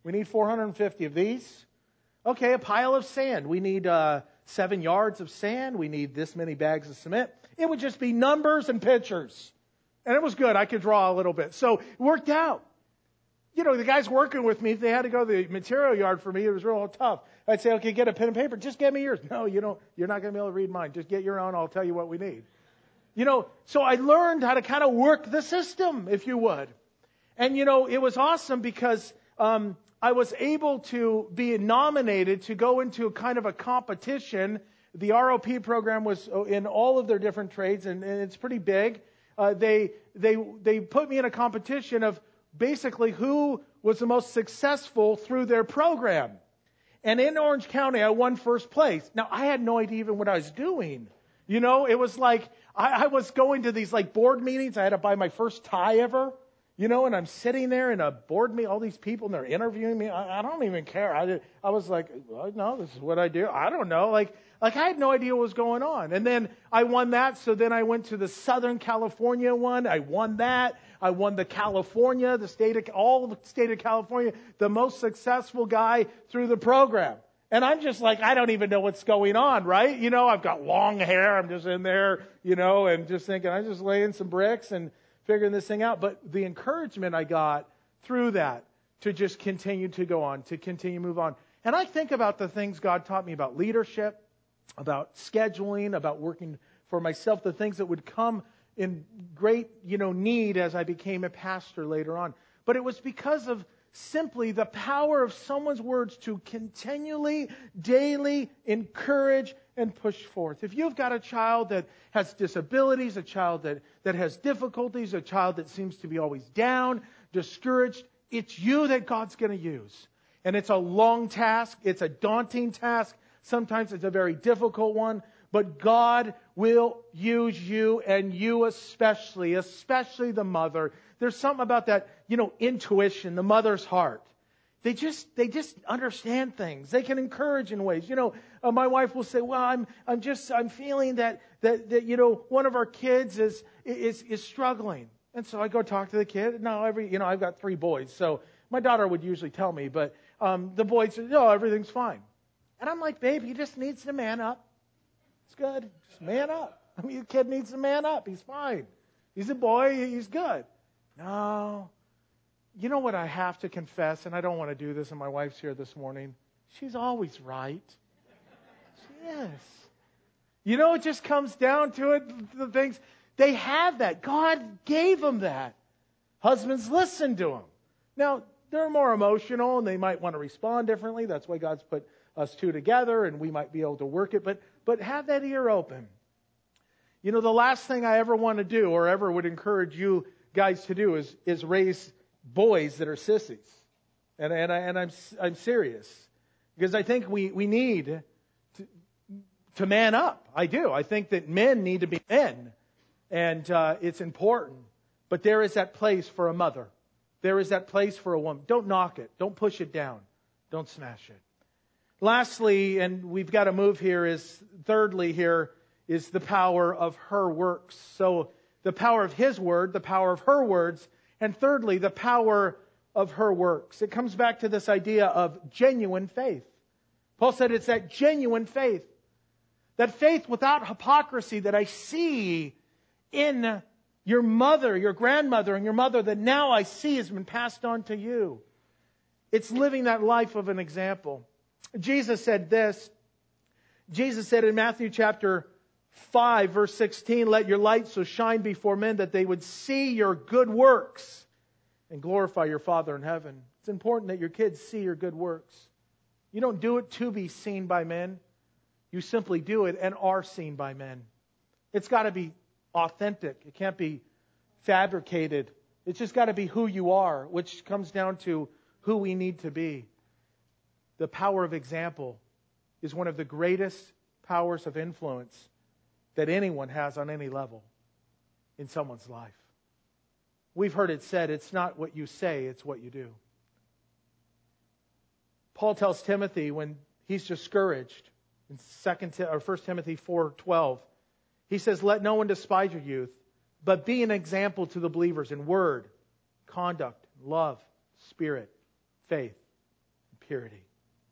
We need four hundred fifty of these. Okay, a pile of sand. We need uh, seven yards of sand. We need this many bags of cement. It would just be numbers and pictures. And it was good. I could draw a little bit. So it worked out. You know, the guys working with me, if they had to go to the material yard for me, it was real tough. I'd say, okay, get a pen and paper. Just get me yours. No, you don't. You're not going to be able to read mine. Just get your own. I'll tell you what we need. You know, so I learned how to kind of work the system, if you would. And, you know, it was awesome because um, I was able to be nominated to go into kind of a competition. The R O P program was in all of their different trades, and, and it's pretty big. Uh, they they they put me in a competition of basically who was the most successful through their program. And in Orange County, I won first place. Now, I had no idea even what I was doing. You know, it was like I, I was going to these like board meetings. I had to buy my first tie ever. You know, and I'm sitting there in a board meeting, all these people, and they're interviewing me. I, I don't even care. I, did, I was like, well, no, this is what I do. I don't know. Like, like I had no idea what was going on. And then I won that. So then I went to the Southern California one. I won that. I won the California, the state of, all the state of California, the most successful guy through the program. And I'm just like, I don't even know what's going on, right? You know, I've got long hair. I'm just in there, you know, and just thinking, I'm just laying some bricks and figuring this thing out. But the encouragement I got through that to just continue to go on, to continue to move on. And I think about the things God taught me about leadership, about scheduling, about working for myself, the things that would come in great, you know, need as I became a pastor later on. But it was because of simply the power of someone's words to continually, daily encourage and push forth. If you've got a child that has disabilities, a child that, that has difficulties, a child that seems to be always down, discouraged, it's you that God's going to use. And it's a long task. It's a daunting task. Sometimes it's a very difficult one. But God will use you, and you especially, especially the mother. There's something about that, you know, intuition, the mother's heart. They just, they just understand things. They can encourage in ways. You know, uh, my wife will say, well, I'm, I'm just, I'm feeling that, that, that, you know, one of our kids is, is, is struggling. And so I go talk to the kid. No, every, you know, I've got three boys. So my daughter would usually tell me, but, um, the boys say, no, everything's fine. And I'm like, babe, he just needs to man up. It's good. Just man up. I mean, the kid needs to man up. He's fine. He's a boy. He's good. No. You know what I have to confess, and I don't want to do this, and my wife's here this morning. She's always right. She is. You know, it just comes down to it, the things. They have that. God gave them that. Husbands, listen to them. Now, they're more emotional, and they might want to respond differently. That's why God's put us two together, and we might be able to work it. But, but have that ear open. You know, the last thing I ever want to do, or ever would encourage you guys to do, is, is raise boys that are sissies. And, and, I, and I'm, I'm serious. Because I think we, we need to, to man up. I do. I think that men need to be men. And uh, it's important. But there is that place for a mother. There is that place for a woman. Don't knock it. Don't push it down. Don't smash it. Lastly, and we've got to move here, is thirdly here, is the power of her works. So the power of His word, the power of her words, and thirdly, the power of her works. It comes back to this idea of genuine faith. Paul said it's that genuine faith. That faith without hypocrisy that I see in your mother, your grandmother, and your mother that now I see has been passed on to you. It's living that life of an example. Jesus said this. Jesus said in Matthew chapter five, verse sixteen, let your light so shine before men that they would see your good works and glorify your Father in heaven. It's important that your kids see your good works. You don't do it to be seen by men. You simply do it and are seen by men. It's got to be authentic. It can't be fabricated. It's just got to be who you are, which comes down to who we need to be. The power of example is one of the greatest powers of influence that anyone has on any level in someone's life. We've heard it said, it's not what you say, it's what you do. Paul tells Timothy when he's discouraged in Second or First Timothy four twelve, he says, let no one despise your youth, but be an example to the believers in word, conduct, love, spirit, faith, purity.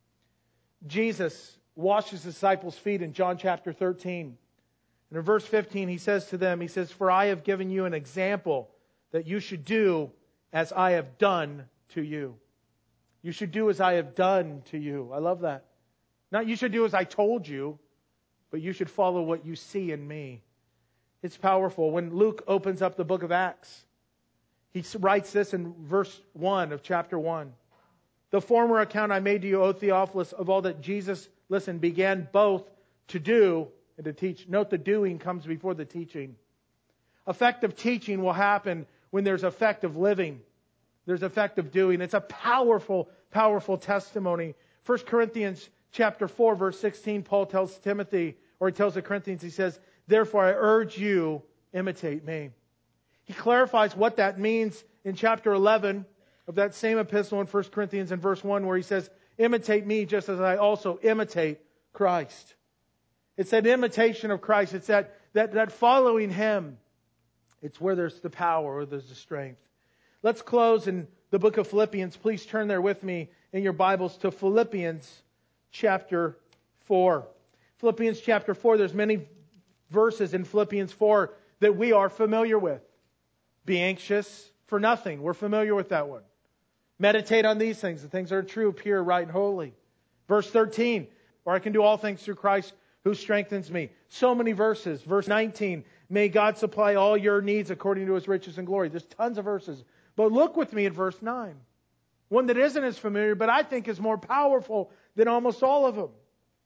Jesus washed his disciples' feet in John chapter thirteen. And in verse fifteen, he says to them, he says, "For I have given you an example that you should do as I have done to you." You should do as I have done to you. I love that. Not you should do as I told you, but you should follow what you see in me. It's powerful. When Luke opens up the book of Acts, he writes this in verse one of chapter one. "The former account I made to you, O Theophilus, of all that Jesus, listen, began both to do and to teach." Note the doing comes before the teaching. Effective teaching will happen when there's effective living. There's effective doing. It's a powerful, powerful testimony. First Corinthians chapter four, verse sixteen, Paul tells Timothy, or he tells the Corinthians, he says, "Therefore I urge you, imitate me." He clarifies what that means in chapter eleven of that same epistle in First Corinthians in verse one, where he says, "Imitate me just as I also imitate Christ." It's that imitation of Christ. It's that, that, that following Him. It's where there's the power, where there's the strength. Let's close in the book of Philippians. Please turn there with me in your Bibles to Philippians chapter four. Philippians chapter four, there's many verses in Philippians four that we are familiar with. Be anxious for nothing. We're familiar with that one. Meditate on these things, the things that are true, pure, right, and holy. Verse thirteen, "For I can do all things through Christ who strengthens me." So many verses. Verse nineteen, "May God supply all your needs according to His riches and glory." There's tons of verses. But look with me at verse nine. One that isn't as familiar, but I think is more powerful than almost all of them.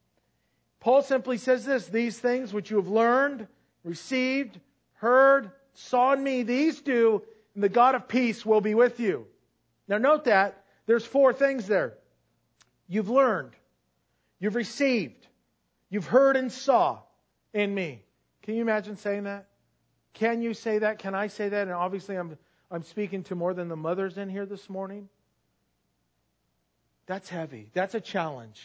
Paul simply says this, "These things which you have learned, received, heard, saw in me, these do, and the God of peace will be with you." Now note that there's four things there. You've learned, you've received, you've heard and saw in me. Can you imagine saying that? Can you say that? Can I say that? And obviously I'm I'm speaking to more than the mothers in here this morning. That's heavy. That's a challenge.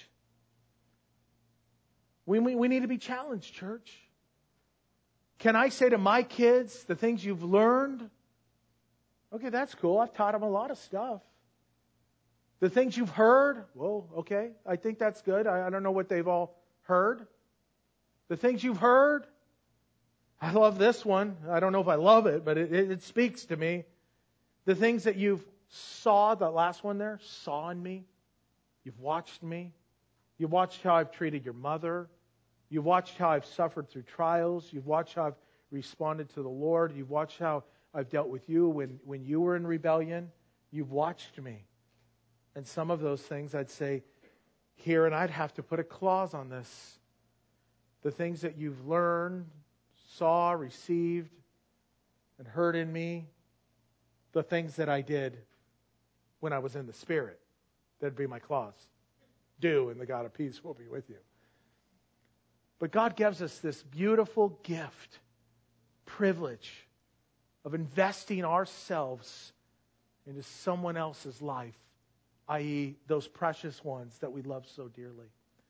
We, we, we need to be challenged, church. Can I say to my kids the things you've learned? Okay, that's cool. I've taught them a lot of stuff. The things you've heard? Well, okay. I think that's good. I, I don't know what they've all heard. The things you've heard? I love this one. I don't know if I love it, but it, it, it speaks to me. The things that you've saw, that last one there, saw in me. You've watched me. You've watched how I've treated your mother. You've watched how I've suffered through trials. You've watched how I've responded to the Lord. You've watched how I've dealt with you when, when you were in rebellion. You've watched me. And some of those things I'd say here, and I'd have to put a clause on this. The things that you've learned, saw, received, and heard in me, the things that I did when I was in the Spirit. That'd be my clause. Do, and the God of peace will be with you. But God gives us this beautiful gift, privilege of investing ourselves into someone else's life, that is those precious ones that we love so dearly.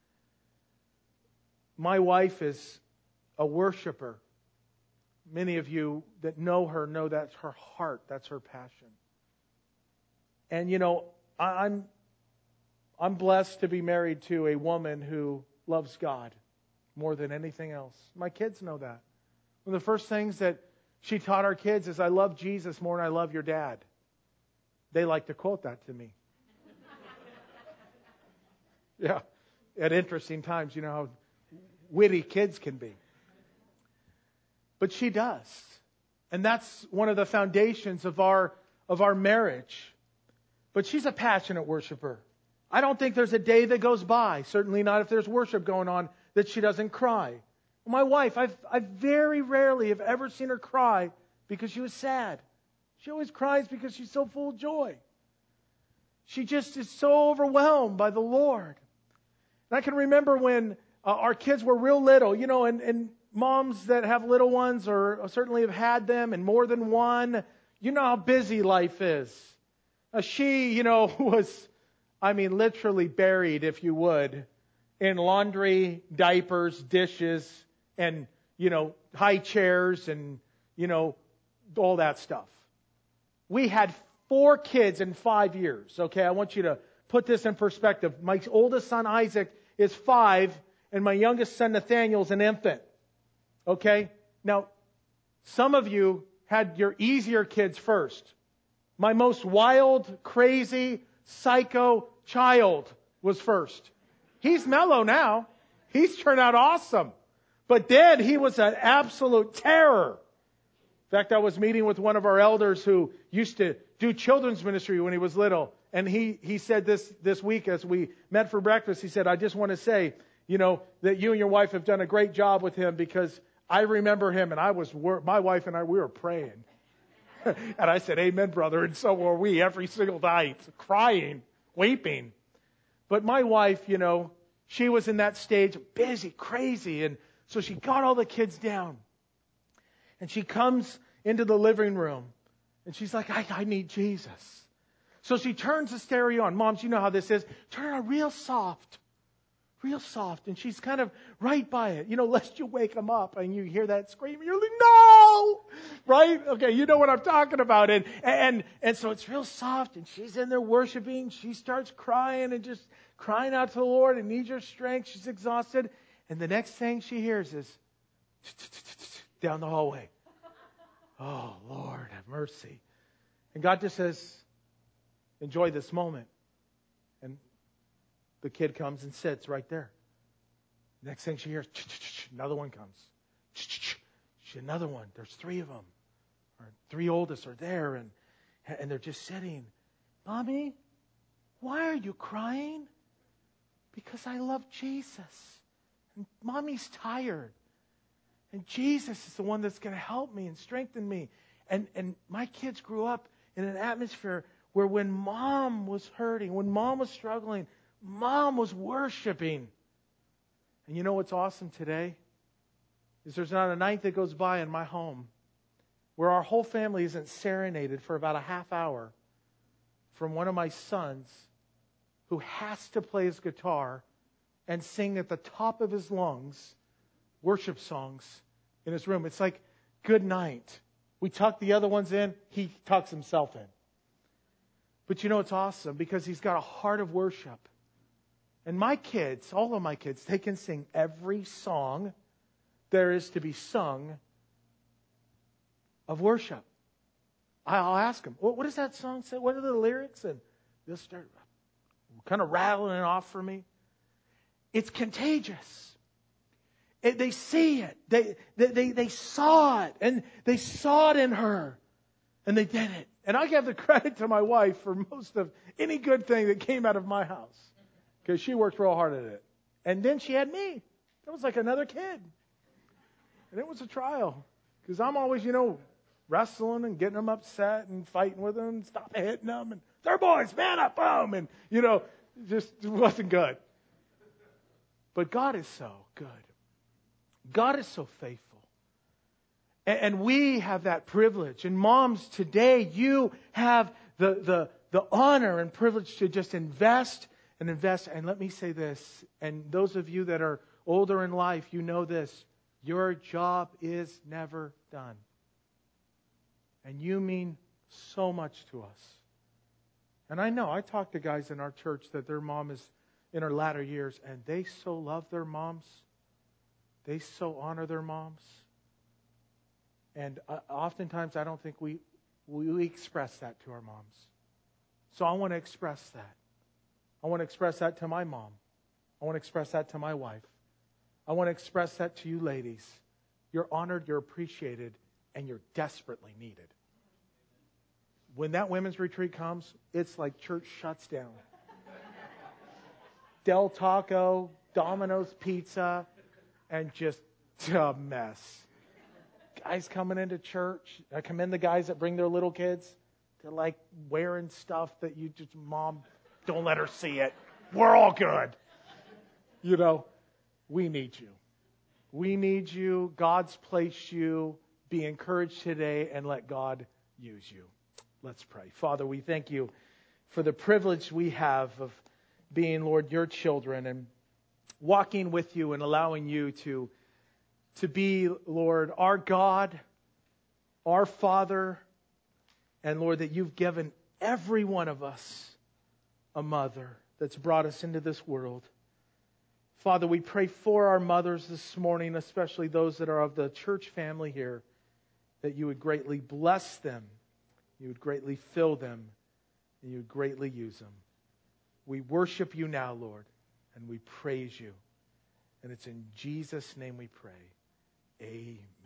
My wife is a worshiper. Many of you that know her know that's her heart, that's her passion. And you know, I, I'm I'm blessed to be married to a woman who loves God more than anything else. My kids know that. One of the first things that she taught our kids is, "I love Jesus more than I love your dad." They like to quote that to me. Yeah, at interesting times, you know how witty kids can be. But she does. And that's one of the foundations of our of our marriage. But she's a passionate worshiper. I don't think there's a day that goes by, certainly not if there's worship going on, that she doesn't cry. My wife, I've, I've very rarely have ever seen her cry because she was sad. She always cries because she's so full of joy. She just is so overwhelmed by the Lord. And I can remember when uh, our kids were real little, you know, and, and moms that have little ones or certainly have had them and more than one, you know how busy life is. Uh, she, you know, was, I mean, literally buried, if you would, in laundry, diapers, dishes, and, you know, high chairs and, you know, all that stuff. We had four kids in five years, okay? I want you to put this in perspective. My oldest son, Isaac, is five, and my youngest son, Nathaniel, is an infant. Okay? Now, some of you had your easier kids first. My most wild, crazy, psycho child was first. He's mellow now. He's turned out awesome. But then he was an absolute terror. In fact, I was meeting with one of our elders who used to do children's ministry when he was little. And he, he said this, this week as we met for breakfast, he said, I just want to say, you know, that you and your wife have done a great job with him, because I remember him and I was, my wife and I, we were praying. And I said, amen, brother. And so were we every single night, crying, weeping. But my wife, you know, she was in that stage, busy, crazy. And so she got all the kids down. And she comes into the living room. And she's like, I, I need Jesus. So she turns the stereo on. Moms, you know how this is. Turn it on real soft. Real soft. And she's kind of right by it. You know, lest you wake them up and you hear that scream. You're like, no! Right? Okay, you know what I'm talking about. And, and, and so it's real soft. And she's in there worshiping. She starts crying and just crying out to the Lord and needs your strength. She's exhausted. And the next thing she hears is down the hallway. Oh, Lord, have mercy. And God just says, enjoy this moment. And the kid comes and sits right there. Next thing she hears, another one comes. Another one. There's three of them. Our three oldest are there, and, and they're just sitting. Mommy, why are you crying? Because I love Jesus. And Mommy's tired. And Jesus is the one that's going to help me and strengthen me. And, and my kids grew up in an atmosphere where when Mom was hurting, when Mom was struggling, Mom was worshiping. And you know what's awesome today? Is there's not a night that goes by in my home where our whole family isn't serenaded for about a half hour from one of my sons who has to play his guitar and sing at the top of his lungs worship songs in his room. It's like, good night. We tuck the other ones in, he tucks himself in. But you know it's awesome because he's got a heart of worship. And my kids, all of my kids, they can sing every song there is to be sung of worship. I'll ask them, what does that song say? What are the lyrics? And they'll start kind of rattling it off for me. It's contagious. It, they see it. They, they, they, they saw it. And they saw it in her. And they did it. And I give the credit to my wife for most of any good thing that came out of my house. Because she worked real hard at it. And then she had me. It was like another kid. And it was a trial. Because I'm always, you know, wrestling and getting them upset and fighting with them. Stop hitting them. And they're boys, man up, boom. And, you know, just it wasn't good. But God is so good. God is so faithful. And, and we have that privilege. And moms, today you have the, the, the honor and privilege to just invest and invest. And let me say this. And those of you that are older in life, you know this. Your job is never done. And you mean so much to us. And I know, I talk to guys in our church that their mom is in her latter years, and they so love their moms. They so honor their moms. And uh, oftentimes I don't think we, we express that to our moms. So I want to express that. I want to express that to my mom. I want to express that to my wife. I want to express that to you ladies. You're honored, you're appreciated, and you're desperately needed. When that women's retreat comes, it's like church shuts down. Del Taco, Domino's Pizza, and just a mess. Guys coming into church. I commend the guys that bring their little kids. They're like wearing stuff that you just, Mom, don't let her see it. We're all good. You know, we need you. We need you. God's placed you. Be encouraged today and let God use you. Let's pray. Father, we thank you for the privilege we have of being, Lord, your children and walking with you and allowing you to, to be, Lord, our God, our Father, and Lord, that you've given every one of us a mother that's brought us into this world. Father, we pray for our mothers this morning, especially those that are of the church family here, that you would greatly bless them, you would greatly fill them, and you would greatly use them. We worship you now, Lord, and we praise you. And it's in Jesus' name we pray. Amen.